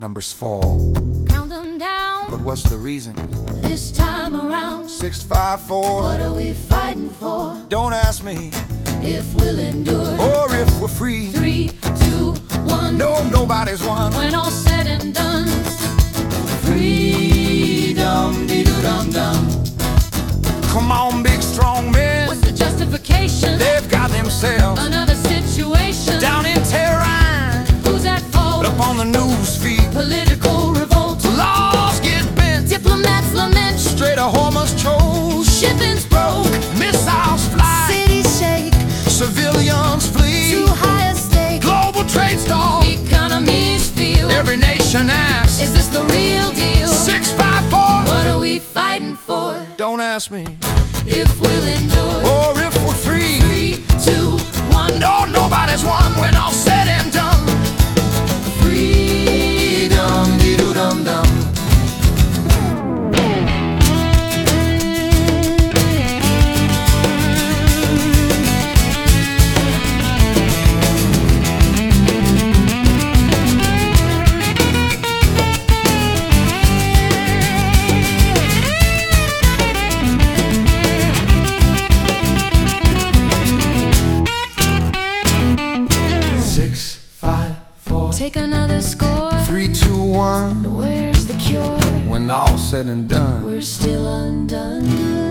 Numbers fall, Count them down. but what's the reason? This time around, 6, 5, 4. what are we fighting for? Don't ask me, If we'll endure. or if we're free. 3, 2, 1. No, nobody's won. When all said and done, freedom, dee-doo-dum-dum. Come on, big strong men. What's the justification? They've got themselves Another situation. down in Tehran, Who's at fault? up on the news feed. Political revolt. Laws get bent, Diplomats lament. straight to Hormuz chose. Shipping's broke. Missiles fly, Cities shake. civilians flee. Too high a stake. Global trade stall, Economies feel. every nation asks. Is this the real deal? 6, 5, 4. What are we fighting for? Don't ask me, If we'll endure. or if we're free. 3, 2, 1. No, nobody's won when all said and done. Freedom, dee-doo-dum-dum. Take another score. 3, 2, 1. Where's the cure? When all said and done. We're still undone.